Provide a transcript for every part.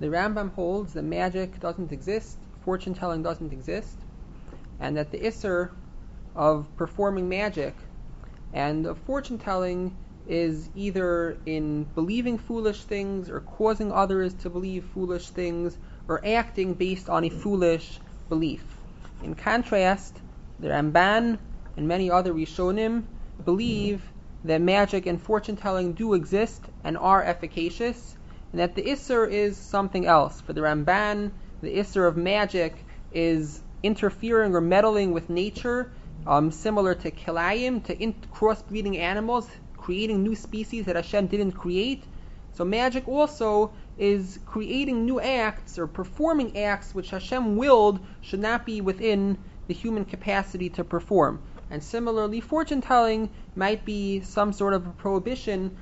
The Rambam holds that magic doesn't exist, fortune-telling doesn't exist, and that the Isser of performing magic and of fortune-telling is either in believing foolish things or causing others to believe foolish things or acting based on a foolish belief. In contrast, the Ramban and many other Rishonim believe that magic and fortune-telling do exist and are efficacious, and that the Isser is something else. For the Ramban, the Isser of magic is interfering or meddling with nature, similar to Kilayim, to crossbreeding animals, creating new species that Hashem didn't create. So magic also is creating new acts or performing acts which Hashem willed should not be within the human capacity to perform. And similarly, fortune-telling might be some sort of a prohibition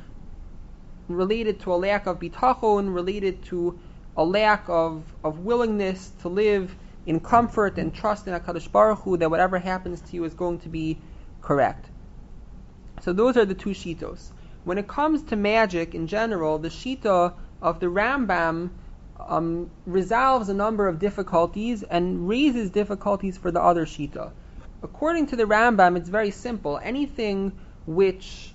related to a lack of bitachon, related to a lack of willingness to live in comfort and trust in HaKadosh Baruch Hu that whatever happens to you is going to be correct. So those are the two shitos. When it comes to magic in general, the shita of the Rambam resolves a number of difficulties and raises difficulties for the other shita. According to the Rambam, it's very simple. Anything which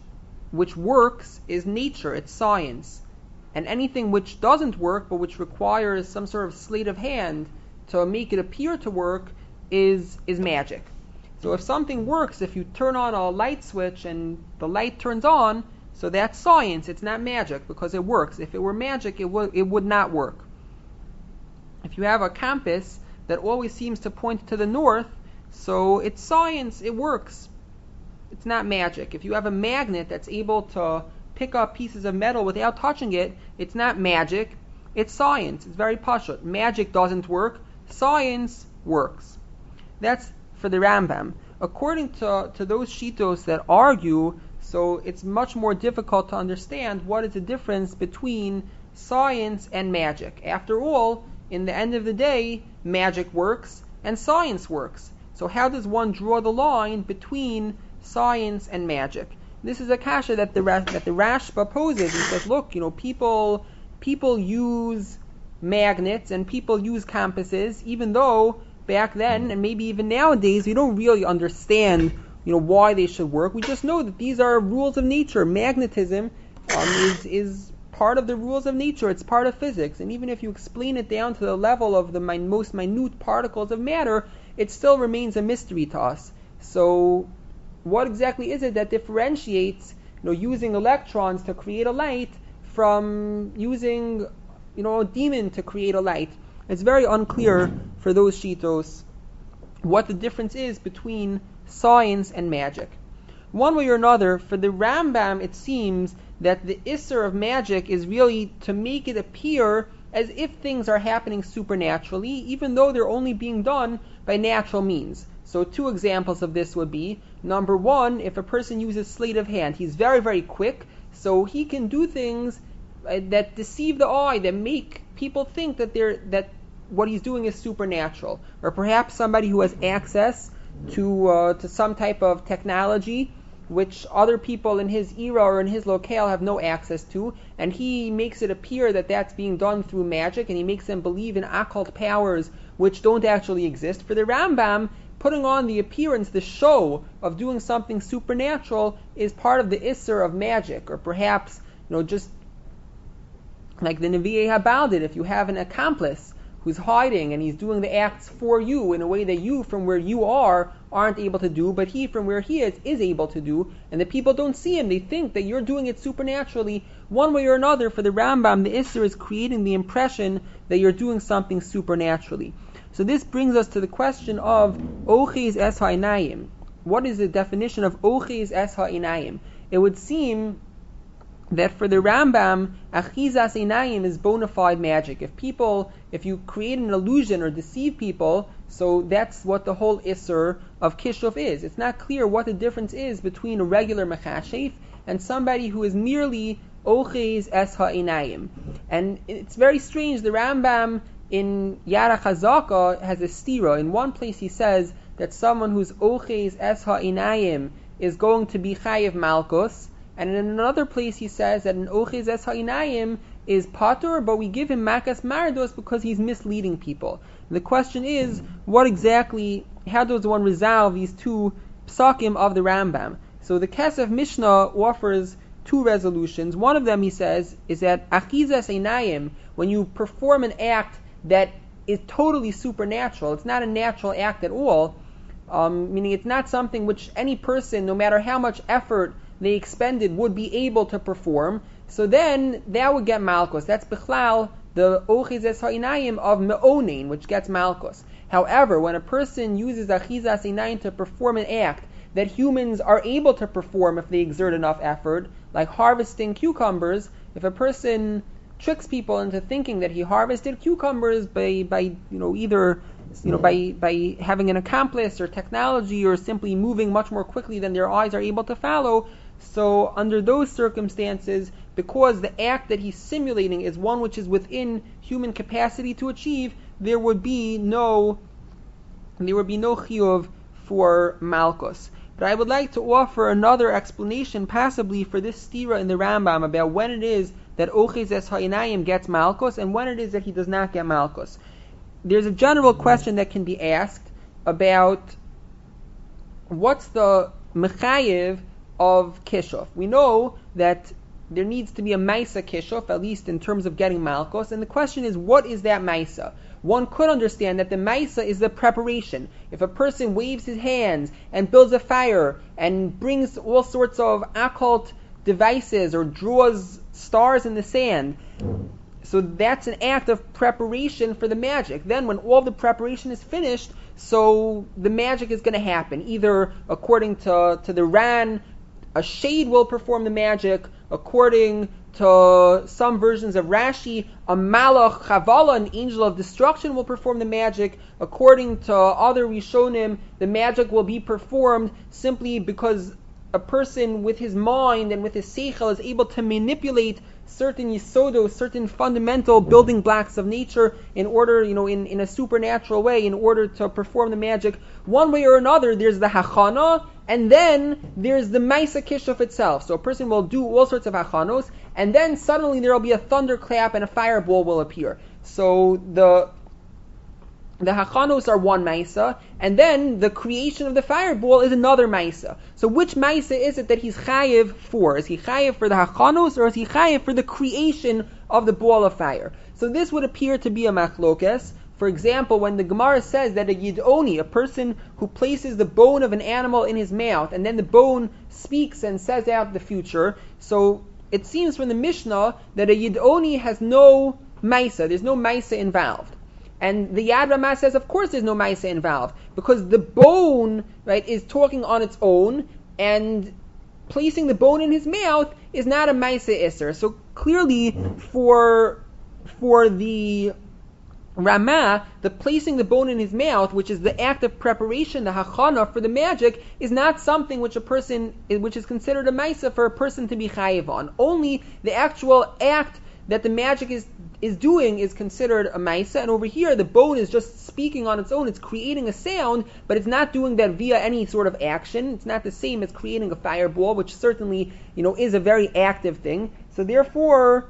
works is nature, it's science. And anything which doesn't work, but which requires some sort of sleight of hand to make it appear to work, is magic. So if something works, if you turn on a light switch and the light turns on, so that's science, it's not magic, because it works. If it were magic, it would not work. If you have a compass that always seems to point to the north, so it's science, it works. It's not magic. If you have a magnet that's able to pick up pieces of metal without touching it, it's not magic, it's science. It's very pashut. Magic doesn't work, science works. That's for the Rambam. According to those shitos that argue, so it's much more difficult to understand what is the difference between science and magic. After all, in the end of the day, magic works and science works. So how does one draw the line between science and magic? This is a kasha that the Rashba poses. He says, look, people use magnets and people use compasses, even though back then and maybe even nowadays we don't really understand why they should work. We just know that these are rules of nature. Magnetism is part of the rules of nature. It's part of physics. And even if you explain it down to the level of the most minute particles of matter, it still remains a mystery to us. So what exactly is it that differentiates using electrons to create a light from using a demon to create a light? It's very unclear for those shitos what the difference is between science and magic. One way or another, for the Rambam, it seems that the Isser of magic is really to make it appear as if things are happening supernaturally, even though they're only being done by natural means. So two examples of this would be, number one, if a person uses sleight of hand, he's very, very quick, so he can do things that deceive the eye, that make people think that what he's doing is supernatural. Or perhaps somebody who has access to some type of technology which other people in his era or in his locale have no access to, and he makes it appear that that's being done through magic, and he makes them believe in occult powers which don't actually exist. For the Rambam, putting on the appearance, the show of doing something supernatural is part of the Isser of magic. Or perhaps, just like the Nevi'ei Habal did, if you have an accomplice who's hiding and he's doing the acts for you in a way that you from where you aren't able to do, but he from where he is able to do, and the people don't see him, they think that you're doing it supernaturally. One way or another, for the Rambam, the Isser is creating the impression that you're doing something supernaturally. So this brings us to the question of Oches Es Ha'inayim. What is the definition of Oches Es Ha'inayim? It would seem that for the Rambam, Achizas Einayim is bona fide magic. If you create an illusion or deceive people, so that's what the whole Isser of Kishuf is. It's not clear what the difference is between a regular Mechashef and somebody who is merely Oches Es Ha'inayim. And it's very strange, the Rambam in Yara Chazaka has a stira. In one place he says that someone who's Oches Es Ha'inayim is going to be Chayev Malkus, and in another place he says that an Oches Es Ha'inayim is patur, but we give him makas mardos because he's misleading people. And the question is, how does one resolve these two psakim of the Rambam? So the Kesef Mishnah offers two resolutions. One of them, he says, is that achizas einayim, when you perform an act that is totally supernatural, it's not a natural act at all, meaning it's not something which any person, no matter how much effort they expended, would be able to perform, so then that would get malchus. That's bichlal, the ochizas ha'inayim of me'onein, which gets malchus. However, when a person uses achizas einayim to perform an act that humans are able to perform if they exert enough effort, like harvesting cucumbers, if a person tricks people into thinking that he harvested cucumbers by having an accomplice or technology or simply moving much more quickly than their eyes are able to follow, so under those circumstances, because the act that he's simulating is one which is within human capacity to achieve, there would be no chiyuv for malchus. But I would like to offer another explanation, possibly for this stira in the Rambam, about when it is that ochizes ha'inayim gets malchus and when it is that he does not get malchus. There's a general question that can be asked about what's the mechayev of kishuf. We know that there needs to be a maisa kishuf, at least in terms of getting malchus, and the question is, what is that maisa? One could understand that the maisa is the preparation. If a person waves his hands and builds a fire and brings all sorts of occult devices or draws stars in the sand, so that's an act of preparation for the magic. Then when all the preparation is finished, so the magic is going to happen. Either according to the Ran, a shade will perform the magic. According to some versions of Rashi, a malach chavala, an angel of destruction, will perform the magic. According to other Rishonim, the magic will be performed simply because a person with his mind and with his seichel is able to manipulate certain yisodos, certain fundamental building blocks of nature in order, in a supernatural way, in order to perform the magic. One way or another, there's the hachana, and then there's the maisa kishuf itself. So a person will do all sorts of hachanos, and then suddenly there will be a thunderclap and a fireball will appear. So the hachanos are one maisa, and then the creation of the fireball is another maisa. So which maisa is it that he's chayiv for? Is he chayiv for the hachanos, or is he chayiv for the creation of the ball of fire? So this would appear to be a machlokes. For example, when the Gemara says that a yidoni, a person who places the bone of an animal in his mouth, and then the bone speaks and says out the future, so it seems from the Mishnah that a yidoni has no maisa, there's no maisa involved. And the Yad Ramah says, of course there's no maisa involved, because the bone, right, is talking on its own, and placing the bone in his mouth is not a maisa isser. So clearly, for the Ramah, the placing the bone in his mouth, which is the act of preparation, the hachana for the magic, is not something which is considered a maisa for a person to be chayiv on. Only the actual act that the magic is doing is considered a maisa, and over here the bone is just speaking on its own. It's creating a sound, but it's not doing that via any sort of action. It's not the same as creating a fireball, which certainly, is a very active thing. So therefore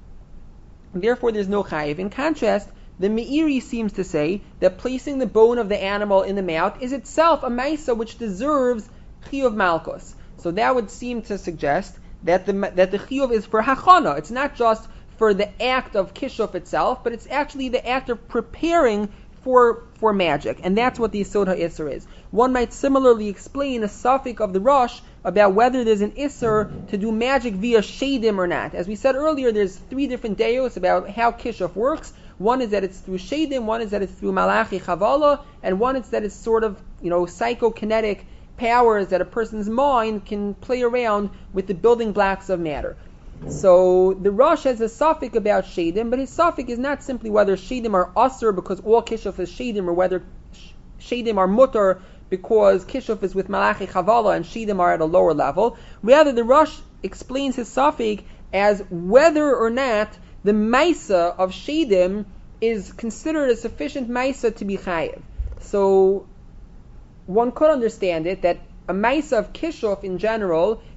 there's no chayiv. In contrast, the Meiri seems to say that placing the bone of the animal in the mouth is itself a maisa which deserves chiyuv malchus. So that would seem to suggest that the chiyuv is for hachana. It's not just for the act of kishuf itself, but it's actually the act of preparing for magic, and that's what the Yisod HaIsser is. One might similarly explain a suffix of the Rosh about whether there's an Isser to do magic via shadim or not. As we said earlier, there's three different deos about how kishuf works. One is that it's through shadim, one is that it's through malachi chavala, and one is that it's sort of, psychokinetic powers that a person's mind can play around with the building blocks of matter. So the Rosh has a suffix about shadim, but his suffix is not simply whether shadim are asur because all kishuf is shadim, or whether shadim are mutar because kishuf is with malachi chavala and shadim are at a lower level. Rather, the Rosh explains his suffix as whether or not the maisa of shadim is considered a sufficient maisa to be chayiv. So one could understand it that a maisa of kishuf in general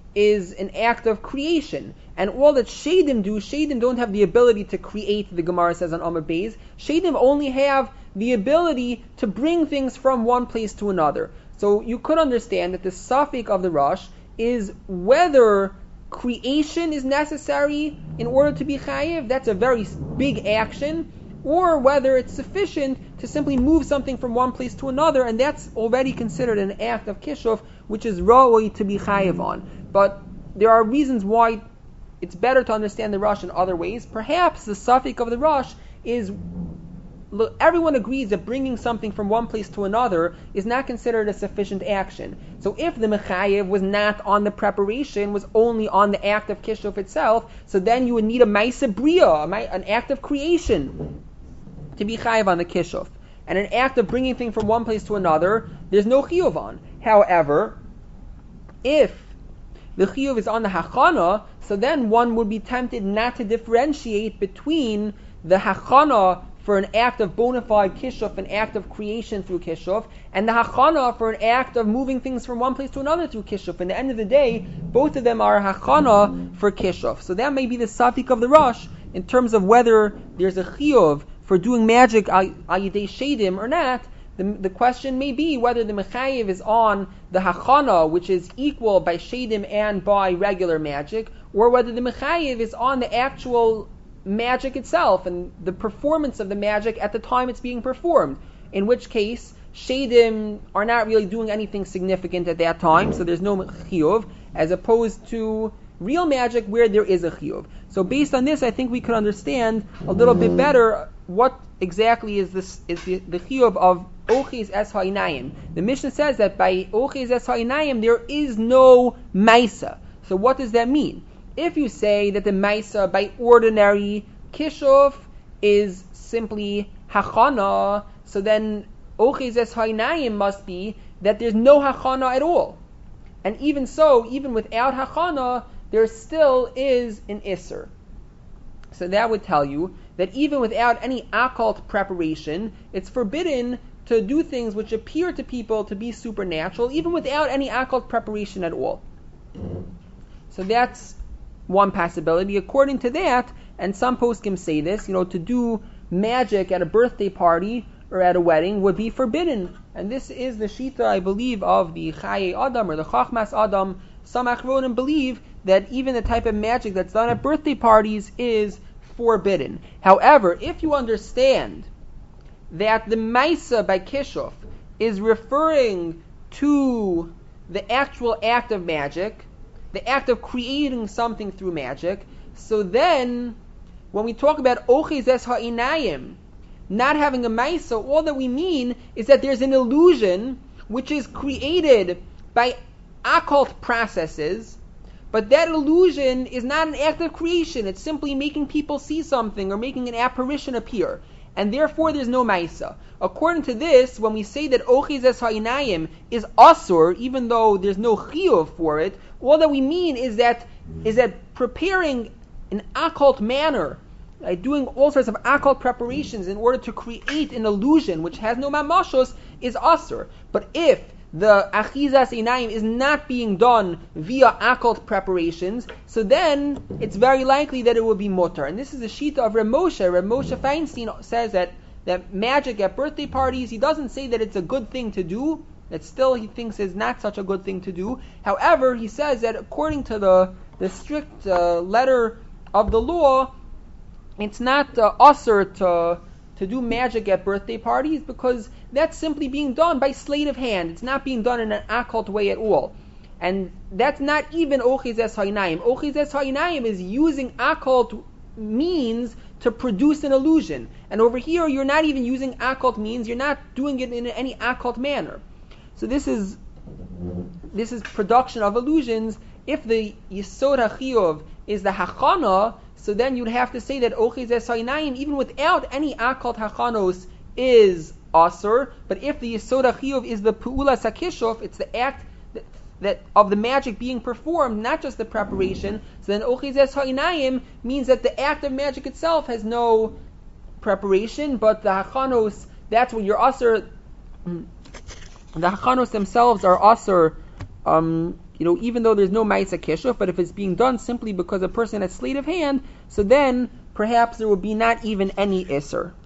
is an act of creation. And all that Shadim don't have the ability to create, the Gemara says on Amud Beis. Shadim only have the ability to bring things from one place to another. So you could understand that the suffix of the Rosh is whether creation is necessary in order to be chayiv, that's a very big action, or whether it's sufficient to simply move something from one place to another, and that's already considered an act of kishuf, which is ra'oi to be chayiv on. But there are reasons why it's better to understand the Rosh in other ways. Perhaps the suffix of the Rosh is, look, everyone agrees that bringing something from one place to another is not considered a sufficient action. So if the mechayev was not on the preparation, was only on the act of kishuf itself, so then you would need a ma'aseh bria, an act of creation, to be chayev on the kishuf. And an act of bringing things from one place to another, there's no chiyuv on. However, if the chiyuv is on the hachana, so then one would be tempted not to differentiate between the hachana for an act of bona fide kishuf, an act of creation through kishuf, and the hachana for an act of moving things from one place to another through kishuf. And at the end of the day, both of them are hachana for kishuf. So that may be the suffix of the Rosh in terms of whether there's a chiyuv for doing magic al yidei shadim or not. The question may be whether the mechayev is on the hachana, which is equal by shadim and by regular magic, or whether the mechayev is on the actual magic itself and the performance of the magic at the time it's being performed. In which case, shadim are not really doing anything significant at that time, so there's no chiyuv, as opposed to real magic where there is a chiyuv. So based on this, I think we could understand a little bit better what exactly is the chiyuv of Oches Es Ha'inayim. The Mishnah says that by Oches Es Ha'inayim there is no Maisa. So what does that mean? If you say that the Maisa by ordinary Kishuf is simply Hachana, so then Oches Es Ha'inayim must be that there's no Hachana at all. And even so, even without Hachana, there still is an Isser. So that would tell you that even without any occult preparation, it's forbidden to do things which appear to people to be supernatural, even without any occult preparation at all. So that's one possibility. According to that, and some poskim say this, to do magic at a birthday party or at a wedding would be forbidden. And this is the shita, I believe, of the Chaye Adam or the Chachmas Adam. Some Achronim believe that even the type of magic that's done at birthday parties is forbidden. However, if you understand that the Maisa by Kishuf is referring to the actual act of magic, the act of creating something through magic, so then when we talk about Oches Es Ha'inayim, not having a Maisa, all that we mean is that there's an illusion which is created by occult processes, but that illusion is not an act of creation. It's simply making people see something or making an apparition appear. And therefore there's no Maisa. According to this, when we say that Oches Es Ha'inayim is Asur, even though there's no Chiyuv for it, all that we mean is that preparing an occult manner, doing all sorts of occult preparations in order to create an illusion which has no mamashos is Asur. But if the Achizas Einayim is not being done via occult preparations, so then it's very likely that it will be mutar. And this is the shita of Reb Moshe. Reb Moshe Feinstein says that magic at birthday parties, he doesn't say that it's a good thing to do, that still he thinks is not such a good thing to do. However, he says that according to the strict letter of the law, it's not asur to do magic at birthday parties, because that's simply being done by sleight of hand. It's not being done in an occult way at all. And that's not even Oches Es Ha'inayim. Oches Es Ha'inayim is using occult means to produce an illusion. And over here, you're not even using occult means. You're not doing it in any occult manner. So this is production of illusions. If the Yisod HaChiyuv is the Hachana, so then you'd have to say that Oches Es Ha'inayim, even without any occult Hachanos, is Asur. But if the Yisod HaChiyuv is the Pu'ulas HaKishuf, it's the act that of the magic being performed, not just the preparation, so then Oches Es Ha'inayim means that the act of magic itself has no preparation, but the Hachanos, that's when you're Asur. The Hachanos themselves are Asur even though there's no Ma'isa Kishuf, but if it's being done simply because a person has sleight of hand, so then perhaps there will be not even any Isser.